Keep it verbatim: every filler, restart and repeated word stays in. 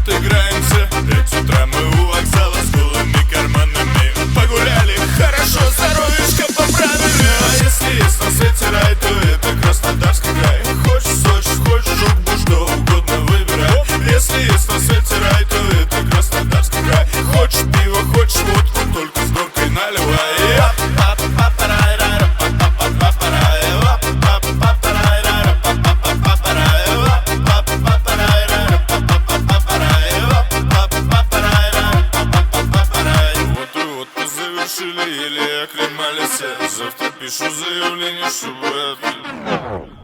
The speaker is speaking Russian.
отыграемся. Пять утра мы у вокзала с голыми карманами. Погуляли, хорошо, здоровечко поправили. А если есть на свете рай, то это Краснодарский край. Хочешь Сочи, хочешь Жук-Буш, что угодно выбирай. Если есть на свете рай, то это Краснодарский край. Хочешь пиво, хочешь водку, только с горкой наливай. Завершили или оклемались. Завтра пишу заявление, чтобы открыли.